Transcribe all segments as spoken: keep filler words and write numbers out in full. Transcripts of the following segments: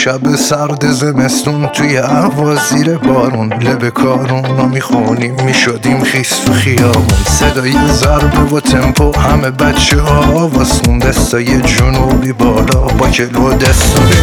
شب سرد زمستون توی هوا زیر بارون لب کارون میخونیم میشدیم خیس تو خیابون. صدای ضربه و تمپو همه بچه ها واسون دستای جنوبی بالا با کلو دستای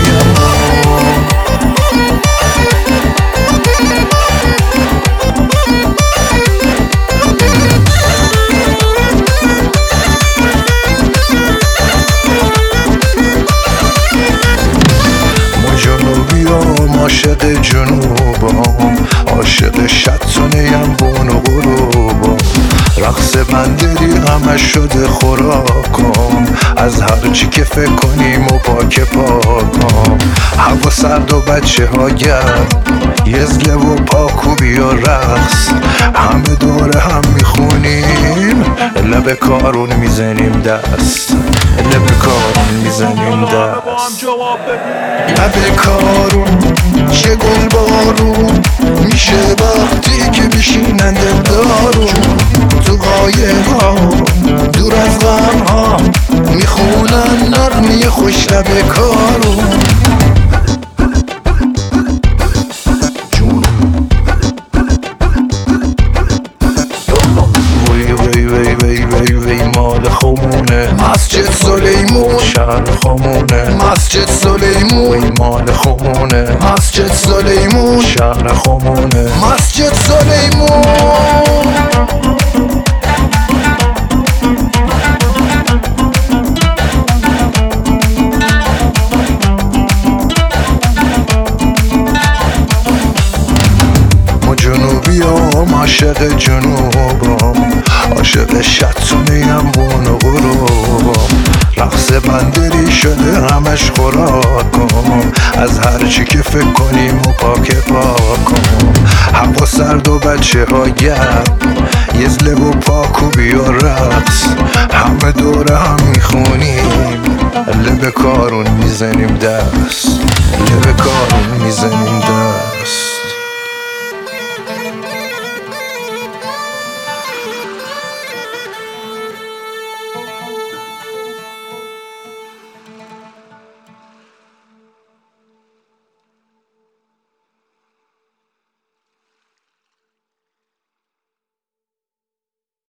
عاشق جنوبم، عاشق شطونیم بون و غروبم. رقص بندری همه شده خوراکم، از هر چی که فکر کنیم و پاک پاکم. هوا سرد و بچه ها گرم، یزله و پاکوبی و رقص، همه دوره هم میخونیم، لب کارون میزنیم دست، لب کارون میزنیم دست. لب کارون چه گل بارون میشه وقتی که بشینن دلدارون، تو قایق ها دور از غم ها میخونن نغمه خوش لب کارون. مال خمونه مسجد سلیمون، شهر خمونه مسجد سلیمون. وی مال خمونه مسجد سلیمون، شهر خمونه مسجد سلیمون. جنوبیام عاشق جنوبم، عاشق شطونیم بون و غروبم. رقص بندری شده همش خوراکم، از هر چی که فکر کنیم و پاک پاکم. هوا سرد و بچه ها گرم، یزله و پاکوبی و رقص، همه دوره هم میخونیم، لب کارون میزنیم دست، لب کارون میزنیم دست.